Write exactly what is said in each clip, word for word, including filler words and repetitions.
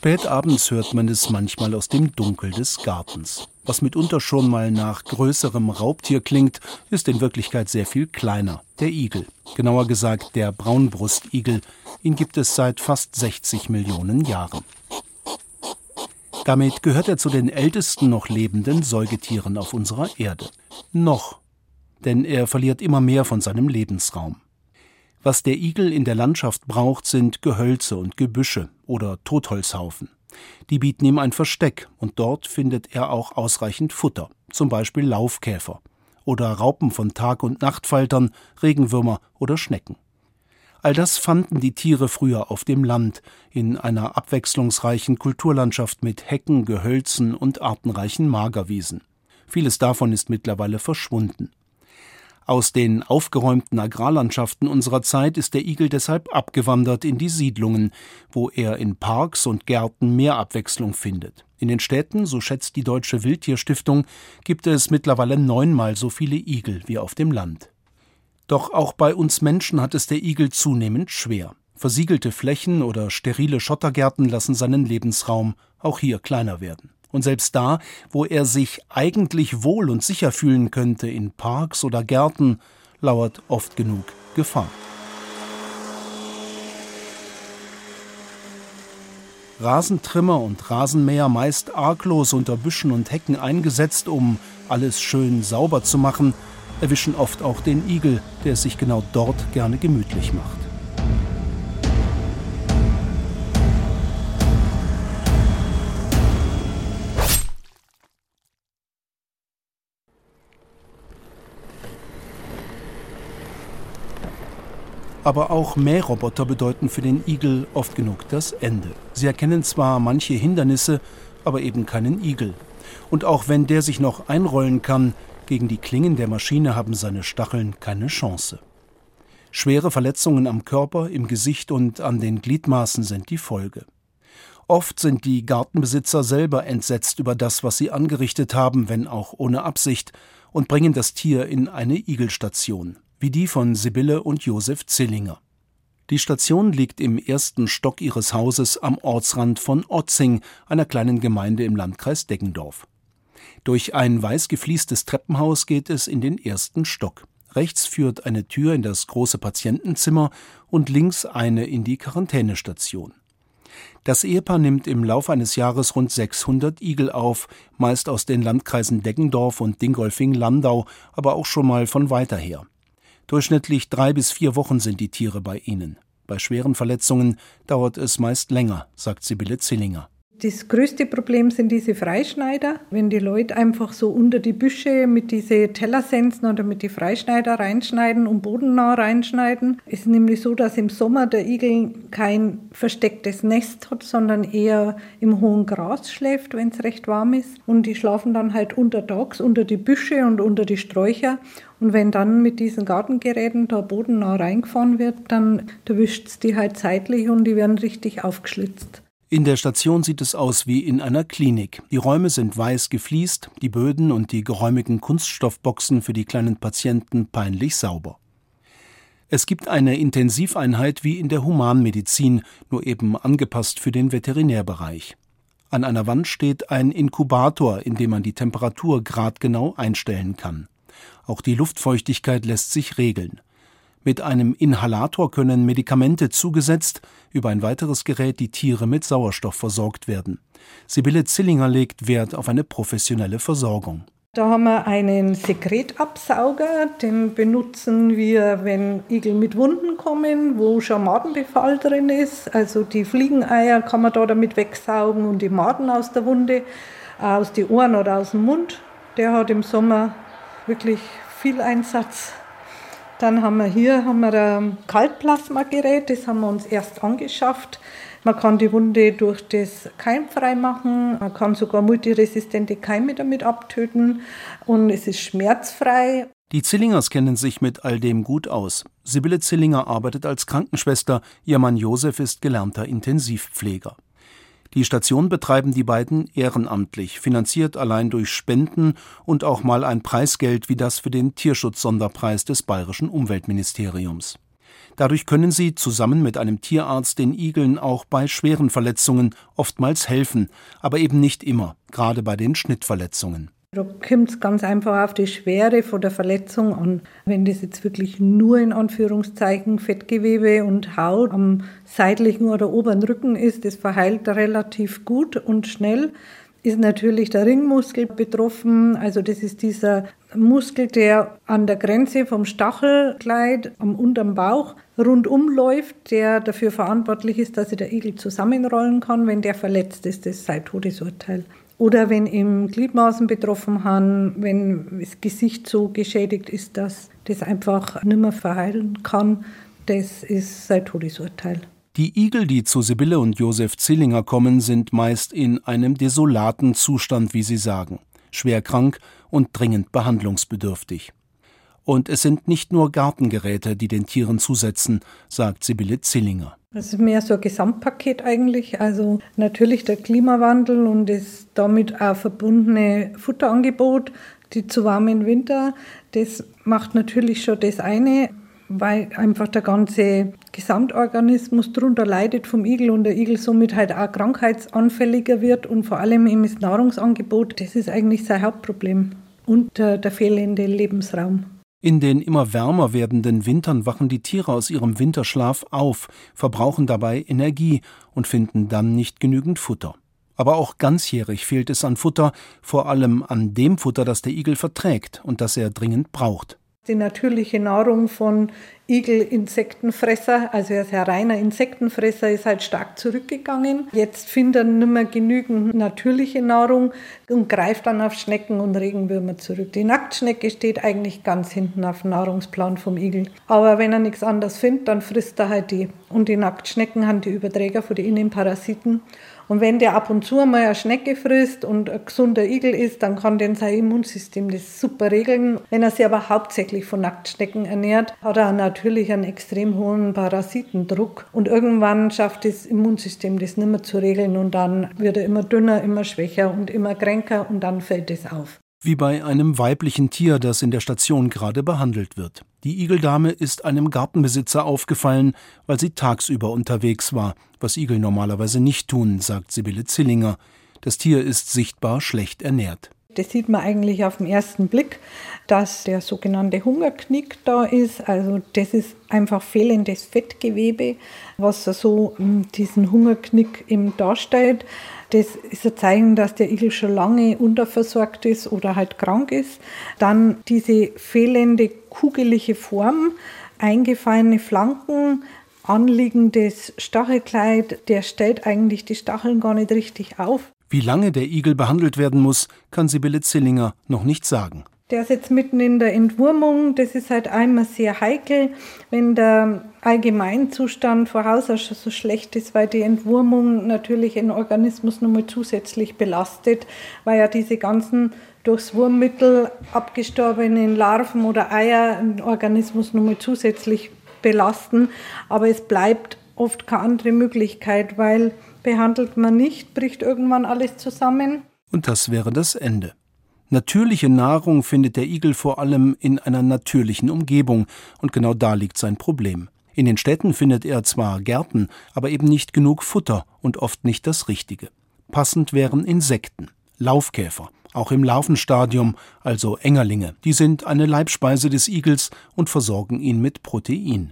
Spät abends hört man es manchmal aus dem Dunkel des Gartens. Was mitunter schon mal nach größerem Raubtier klingt, ist in Wirklichkeit sehr viel kleiner. Der Igel, genauer gesagt der Braunbrustigel. Ihn gibt es seit fast sechzig Millionen Jahren. Damit gehört er zu den ältesten noch lebenden Säugetieren auf unserer Erde. Noch. Denn er verliert immer mehr von seinem Lebensraum. Was der Igel in der Landschaft braucht, sind Gehölze und Gebüsche oder Totholzhaufen. Die bieten ihm ein Versteck und dort findet er auch ausreichend Futter, zum Beispiel Laufkäfer oder Raupen von Tag- und Nachtfaltern, Regenwürmer oder Schnecken. All das fanden die Tiere früher auf dem Land, in einer abwechslungsreichen Kulturlandschaft mit Hecken, Gehölzen und artenreichen Magerwiesen. Vieles davon ist mittlerweile verschwunden. Aus den aufgeräumten Agrarlandschaften unserer Zeit ist der Igel deshalb abgewandert in die Siedlungen, wo er in Parks und Gärten mehr Abwechslung findet. In den Städten, so schätzt die Deutsche Wildtierstiftung, gibt es mittlerweile neunmal so viele Igel wie auf dem Land. Doch auch bei uns Menschen hat es der Igel zunehmend schwer. Versiegelte Flächen oder sterile Schottergärten lassen seinen Lebensraum auch hier kleiner werden. Und selbst da, wo er sich eigentlich wohl und sicher fühlen könnte, in Parks oder Gärten, lauert oft genug Gefahr. Rasentrimmer und Rasenmäher, meist arglos unter Büschen und Hecken eingesetzt, um alles schön sauber zu machen, erwischen oft auch den Igel, der es sich genau dort gerne gemütlich macht. Aber auch Mähroboter bedeuten für den Igel oft genug das Ende. Sie erkennen zwar manche Hindernisse, aber eben keinen Igel. Und auch wenn der sich noch einrollen kann, gegen die Klingen der Maschine haben seine Stacheln keine Chance. Schwere Verletzungen am Körper, im Gesicht und an den Gliedmaßen sind die Folge. Oft sind die Gartenbesitzer selber entsetzt über das, was sie angerichtet haben, wenn auch ohne Absicht, und bringen das Tier in eine Igelstation, wie die von Sibylle und Josef Zillinger. Die Station liegt im ersten Stock ihres Hauses am Ortsrand von Otzing, einer kleinen Gemeinde im Landkreis Deggendorf. Durch ein weiß gefliestes Treppenhaus geht es in den ersten Stock. Rechts führt eine Tür in das große Patientenzimmer und links eine in die Quarantänestation. Das Ehepaar nimmt im Laufe eines Jahres rund sechshundert Igel auf, meist aus den Landkreisen Deggendorf und Dingolfing-Landau, aber auch schon mal von weiter her. Durchschnittlich drei bis vier Wochen sind die Tiere bei ihnen. Bei schweren Verletzungen dauert es meist länger, sagt Sibylle Zillinger. Das größte Problem sind diese Freischneider. Wenn die Leute einfach so unter die Büsche mit diese Tellersensen oder mit die Freischneider reinschneiden und bodennah reinschneiden, ist nämlich so, dass im Sommer der Igel kein verstecktes Nest hat, sondern eher im hohen Gras schläft, wenn es recht warm ist. Und die schlafen dann halt untertags unter die Büsche und unter die Sträucher. Und wenn dann mit diesen Gartengeräten da bodennah reingefahren wird, dann erwischt es die halt zeitlich und die werden richtig aufgeschlitzt. In der Station sieht es aus wie in einer Klinik. Die Räume sind weiß gefliest, die Böden und die geräumigen Kunststoffboxen für die kleinen Patienten peinlich sauber. Es gibt eine Intensiveinheit wie in der Humanmedizin, nur eben angepasst für den Veterinärbereich. An einer Wand steht ein Inkubator, in dem man die Temperatur gradgenau einstellen kann. Auch die Luftfeuchtigkeit lässt sich regeln. Mit einem Inhalator können Medikamente zugesetzt, über ein weiteres Gerät die Tiere mit Sauerstoff versorgt werden. Sibylle Zillinger legt Wert auf eine professionelle Versorgung. Da haben wir einen Sekretabsauger, den benutzen wir, wenn Igel mit Wunden kommen, wo schon Madenbefall drin ist. Also die Fliegeneier kann man da damit wegsaugen und die Maden aus der Wunde, aus den Ohren oder aus dem Mund. Der hat im Sommer wirklich viel Einsatz. Dann haben wir hier haben wir ein Kaltplasmagerät, das haben wir uns erst angeschafft. Man kann die Wunde durch das keimfrei machen, man kann sogar multiresistente Keime damit abtöten und es ist schmerzfrei. Die Zillingers kennen sich mit all dem gut aus. Sibylle Zillinger arbeitet als Krankenschwester, ihr Mann Josef ist gelernter Intensivpfleger. Die Station betreiben die beiden ehrenamtlich, finanziert allein durch Spenden und auch mal ein Preisgeld wie das für den Tierschutz-Sonderpreis des Bayerischen Umweltministeriums. Dadurch können sie zusammen mit einem Tierarzt den Igeln auch bei schweren Verletzungen oftmals helfen, aber eben nicht immer, gerade bei den Schnittverletzungen. Da kommt es ganz einfach auf die Schwere von der Verletzung an. Wenn das jetzt wirklich nur in Anführungszeichen Fettgewebe und Haut am seitlichen oder oberen Rücken ist, das verheilt relativ gut und schnell. Ist natürlich der Ringmuskel betroffen, also das ist dieser Muskel, der an der Grenze vom Stachelkleid am unteren Bauch rundum läuft, der dafür verantwortlich ist, dass sich der Igel zusammenrollen kann. Wenn der verletzt ist, das sei Todesurteil. Oder wenn ihm Gliedmaßen betroffen haben, wenn das Gesicht so geschädigt ist, dass das einfach nicht mehr verheilen kann, das ist sein Todesurteil. Die Igel, die zu Sibylle und Josef Zillinger kommen, sind meist in einem desolaten Zustand, wie sie sagen, schwer krank und dringend behandlungsbedürftig. Und es sind nicht nur Gartengeräte, die den Tieren zusetzen, sagt Sibylle Zillinger. Es ist mehr so ein Gesamtpaket eigentlich. Also natürlich der Klimawandel und das damit auch verbundene Futterangebot, die zu warmen Winter, das macht natürlich schon das eine, weil einfach der ganze Gesamtorganismus darunter leidet vom Igel und der Igel somit halt auch krankheitsanfälliger wird und vor allem eben das Nahrungsangebot, das ist eigentlich sein Hauptproblem und der, der fehlende Lebensraum. In den immer wärmer werdenden Wintern wachen die Tiere aus ihrem Winterschlaf auf, verbrauchen dabei Energie und finden dann nicht genügend Futter. Aber auch ganzjährig fehlt es an Futter, vor allem an dem Futter, das der Igel verträgt und das er dringend braucht. Die natürliche Nahrung von Igel-Insektenfresser, also er ist ein reiner Insektenfresser, ist halt stark zurückgegangen. Jetzt findet er nicht mehr genügend natürliche Nahrung und greift dann auf Schnecken und Regenwürmer zurück. Die Nacktschnecke steht eigentlich ganz hinten auf dem Nahrungsplan vom Igel. Aber wenn er nichts anderes findet, dann frisst er halt die. Und die Nacktschnecken haben die Überträger von den Innenparasiten. Und wenn der ab und zu mal eine Schnecke frisst und ein gesunder Igel ist, dann kann den sein Immunsystem das super regeln. Wenn er sich aber hauptsächlich von Nacktschnecken ernährt, hat er natürlich einen extrem hohen Parasitendruck. Und irgendwann schafft das Immunsystem das nicht mehr zu regeln und dann wird er immer dünner, immer schwächer und immer kränker und dann fällt es auf. Wie bei einem weiblichen Tier, das in der Station gerade behandelt wird. Die Igeldame ist einem Gartenbesitzer aufgefallen, weil sie tagsüber unterwegs war, was Igel normalerweise nicht tun, sagt Sibylle Zillinger. Das Tier ist sichtbar schlecht ernährt. Das sieht man eigentlich auf den ersten Blick, dass der sogenannte Hungerknick da ist. Also das ist einfach fehlendes Fettgewebe, was so diesen Hungerknick eben darstellt. Das ist ein Zeichen, dass der Igel schon lange unterversorgt ist oder halt krank ist. Dann diese fehlende kugelige Form, eingefallene Flanken, anliegendes Stachelkleid, der stellt eigentlich die Stacheln gar nicht richtig auf. Wie lange der Igel behandelt werden muss, kann Sibylle Zillinger noch nicht sagen. Der ist jetzt mitten in der Entwurmung. Das ist halt einmal sehr heikel, wenn der Allgemeinzustand von Haus aus schon so schlecht ist, weil die Entwurmung natürlich den Organismus nochmal zusätzlich belastet, weil ja diese ganzen durchs Wurmmittel abgestorbenen Larven oder Eier den Organismus nochmal zusätzlich belasten. Aber es bleibt oft keine andere Möglichkeit, weil behandelt man nicht, bricht irgendwann alles zusammen. Und das wäre das Ende. Natürliche Nahrung findet der Igel vor allem in einer natürlichen Umgebung, und genau da liegt sein Problem. In den Städten findet er zwar Gärten, aber eben nicht genug Futter und oft nicht das Richtige. Passend wären Insekten, Laufkäfer, auch im Larvenstadium, also Engerlinge. Die sind eine Leibspeise des Igels und versorgen ihn mit Protein.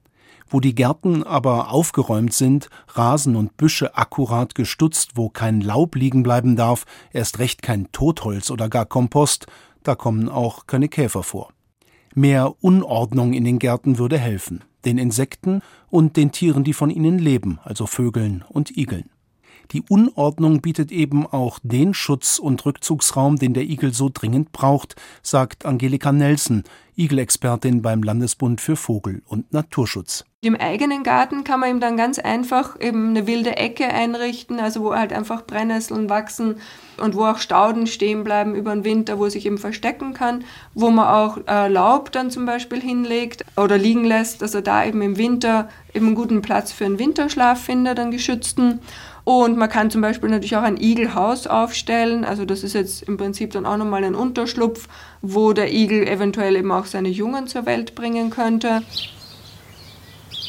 Wo die Gärten aber aufgeräumt sind, Rasen und Büsche akkurat gestutzt, wo kein Laub liegen bleiben darf, erst recht kein Totholz oder gar Kompost, da kommen auch keine Käfer vor. Mehr Unordnung in den Gärten würde helfen, den Insekten und den Tieren, die von ihnen leben, also Vögeln und Igeln. Die Unordnung bietet eben auch den Schutz- und Rückzugsraum, den der Igel so dringend braucht, sagt Angelika Nelson, Igelexpertin beim Landesbund für Vogel- und Naturschutz. Im eigenen Garten kann man ihm dann ganz einfach eben eine wilde Ecke einrichten, also wo halt einfach Brennnesseln wachsen und wo auch Stauden stehen bleiben über den Winter, wo er sich eben verstecken kann, wo man auch äh, Laub dann zum Beispiel hinlegt oder liegen lässt, dass er da eben im Winter eben einen guten Platz für einen Winterschlaf findet, einen geschützten. Und man kann zum Beispiel natürlich auch ein Igelhaus aufstellen, also das ist jetzt im Prinzip dann auch nochmal ein Unterschlupf, wo der Igel eventuell eben auch seine Jungen zur Welt bringen könnte.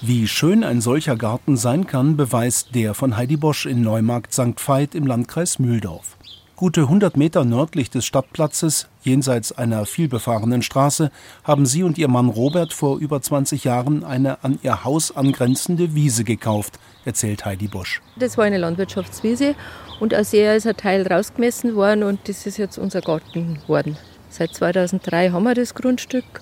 Wie schön ein solcher Garten sein kann, beweist der von Heidi Bosch in Neumarkt Sankt Veit im Landkreis Mühldorf. Gute hundert Meter nördlich des Stadtplatzes, jenseits einer vielbefahrenen Straße, haben sie und ihr Mann Robert vor über zwanzig Jahren eine an ihr Haus angrenzende Wiese gekauft, erzählt Heidi Bosch. Das war eine Landwirtschaftswiese und aus der ist ein Teil rausgemessen worden und das ist jetzt unser Garten geworden. Seit zweitausenddrei haben wir das Grundstück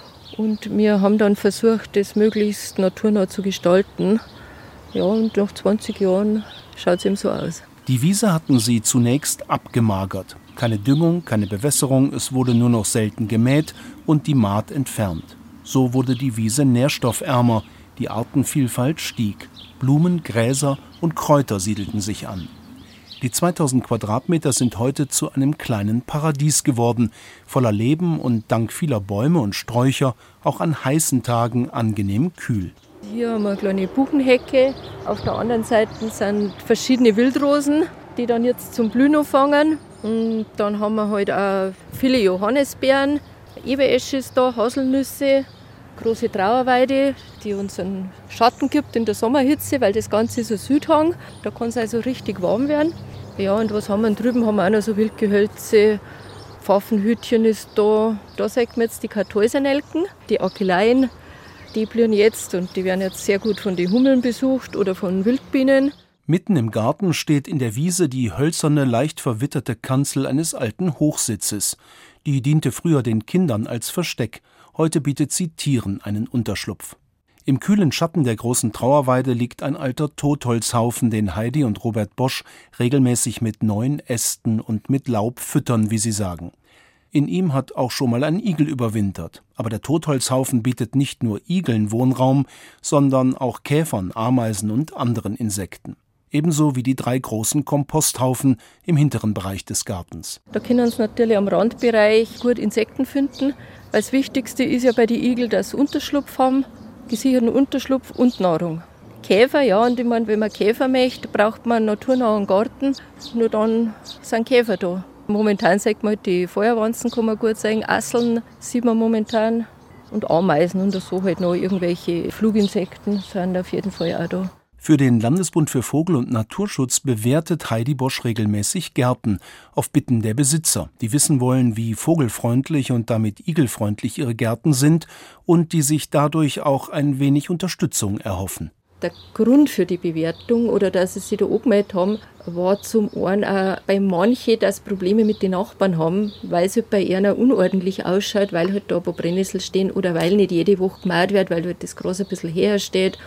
und wir haben dann versucht, das möglichst naturnah zu gestalten. Ja, und nach zwanzig Jahren schaut es eben so aus. Die Wiese hatten sie zunächst abgemagert. Keine Düngung, keine Bewässerung, es wurde nur noch selten gemäht und die Mahd entfernt. So wurde die Wiese nährstoffärmer, die Artenvielfalt stieg. Blumen, Gräser und Kräuter siedelten sich an. Die zweitausend Quadratmeter sind heute zu einem kleinen Paradies geworden, voller Leben und dank vieler Bäume und Sträucher auch an heißen Tagen angenehm kühl. Hier haben wir eine kleine Buchenhecke. Auf der anderen Seite sind verschiedene Wildrosen, die dann jetzt zum Blühen anfangen. Und dann haben wir halt auch viele Johannisbeeren, Eberesche ist da, Haselnüsse, große Trauerweide, die uns einen Schatten gibt in der Sommerhitze, weil das Ganze ist ein Südhang. Da kann es also richtig warm werden. Ja, und was haben wir drüben? Haben wir auch noch so Wildgehölze. Pfaffenhütchen ist da. Da sieht man jetzt die Kartäusernelken, die Akeleien. Die blühen jetzt und die werden jetzt sehr gut von den Hummeln besucht oder von Wildbienen. Mitten im Garten steht in der Wiese die hölzerne, leicht verwitterte Kanzel eines alten Hochsitzes. Die diente früher den Kindern als Versteck. Heute bietet sie Tieren einen Unterschlupf. Im kühlen Schatten der großen Trauerweide liegt ein alter Totholzhaufen, den Heidi und Robert Bosch regelmäßig mit neuen Ästen und mit Laub füttern, wie sie sagen. In ihm hat auch schon mal ein Igel überwintert. Aber der Totholzhaufen bietet nicht nur Igeln Wohnraum, sondern auch Käfern, Ameisen und anderen Insekten. Ebenso wie die drei großen Komposthaufen im hinteren Bereich des Gartens. Da können Sie natürlich am Randbereich gut Insekten finden. Weil das Wichtigste ist ja bei den Igeln, dass sie Unterschlupf haben, gesicherten Unterschlupf und Nahrung. Käfer, ja, und ich meine, wenn man Käfer möchte, braucht man einen naturnahen Garten. Nur dann sind Käfer da. Momentan sagt man, die Feuerwanzen kann man gut sagen, Asseln sieht man momentan und Ameisen und so halt noch irgendwelche Fluginsekten sind auf jeden Fall auch da. Für den Landesbund für Vogel- und Naturschutz bewertet Heidi Bosch regelmäßig Gärten auf Bitten der Besitzer, die wissen wollen, wie vogelfreundlich und damit igelfreundlich ihre Gärten sind und die sich dadurch auch ein wenig Unterstützung erhoffen. Der Grund für die Bewertung oder dass sie sich da angemeldet haben, war zum einen auch bei manchen, dass Probleme mit den Nachbarn haben, weil es halt bei ihnen unordentlich ausschaut, weil halt da ein paar Brennnessel stehen oder weil nicht jede Woche gemäht wird, weil halt das Gras ein bisschen her steht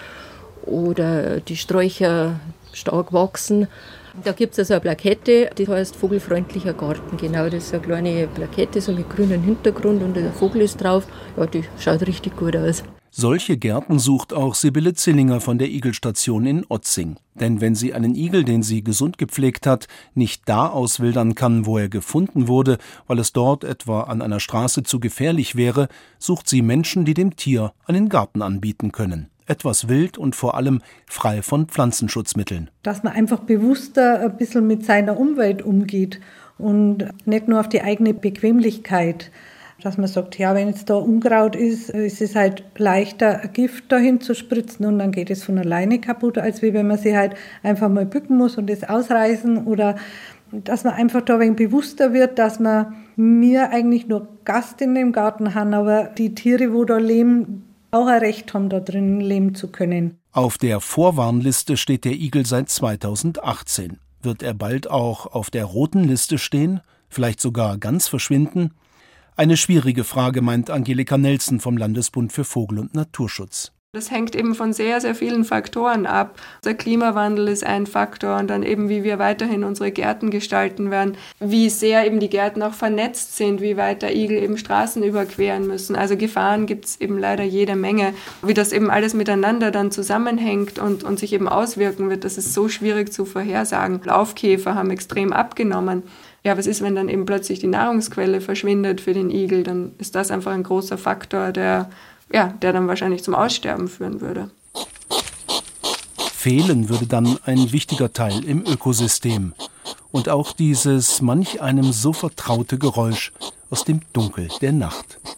oder die Sträucher stark wachsen. Da gibt es also eine Plakette, die heißt Vogelfreundlicher Garten. Genau, das ist eine kleine Plakette so mit grünem Hintergrund und der Vogel ist drauf. Ja, die schaut richtig gut aus. Solche Gärten sucht auch Sibylle Zillinger von der Igelstation in Otzing. Denn wenn sie einen Igel, den sie gesund gepflegt hat, nicht da auswildern kann, wo er gefunden wurde, weil es dort etwa an einer Straße zu gefährlich wäre, sucht sie Menschen, die dem Tier einen Garten anbieten können. Etwas wild und vor allem frei von Pflanzenschutzmitteln. Dass man einfach bewusster ein bisschen mit seiner Umwelt umgeht und nicht nur auf die eigene Bequemlichkeit. Dass man sagt, ja, wenn jetzt da Unkraut ist, ist es halt leichter, Gift dahin zu spritzen und dann geht es von alleine kaputt, als wie wenn man sich halt einfach mal bücken muss und das ausreißen. Oder dass man einfach da ein wenig bewusster wird, dass man mir eigentlich nur Gast in dem Garten haben, aber die Tiere, wo da leben, auch ein Recht haben, da drin leben zu können. Auf der Vorwarnliste steht der Igel seit zweitausendachtzehn. Wird er bald auch auf der roten Liste stehen? Vielleicht sogar ganz verschwinden? Eine schwierige Frage, meint Angelika Nelson vom Landesbund für Vogel- und Naturschutz. Das hängt eben von sehr, sehr vielen Faktoren ab. Der Klimawandel ist ein Faktor und dann eben, wie wir weiterhin unsere Gärten gestalten werden, wie sehr eben die Gärten auch vernetzt sind, wie weit der Igel eben Straßen überqueren müssen. Also Gefahren gibt es eben leider jede Menge. Wie das eben alles miteinander dann zusammenhängt und, und sich eben auswirken wird, das ist so schwierig zu vorhersagen. Laufkäfer haben extrem abgenommen. Ja, was ist, wenn dann eben plötzlich die Nahrungsquelle verschwindet für den Igel? Dann ist das einfach ein großer Faktor, der, ja, der dann wahrscheinlich zum Aussterben führen würde. Fehlen würde dann ein wichtiger Teil im Ökosystem. Und auch dieses manch einem so vertraute Geräusch aus dem Dunkel der Nacht.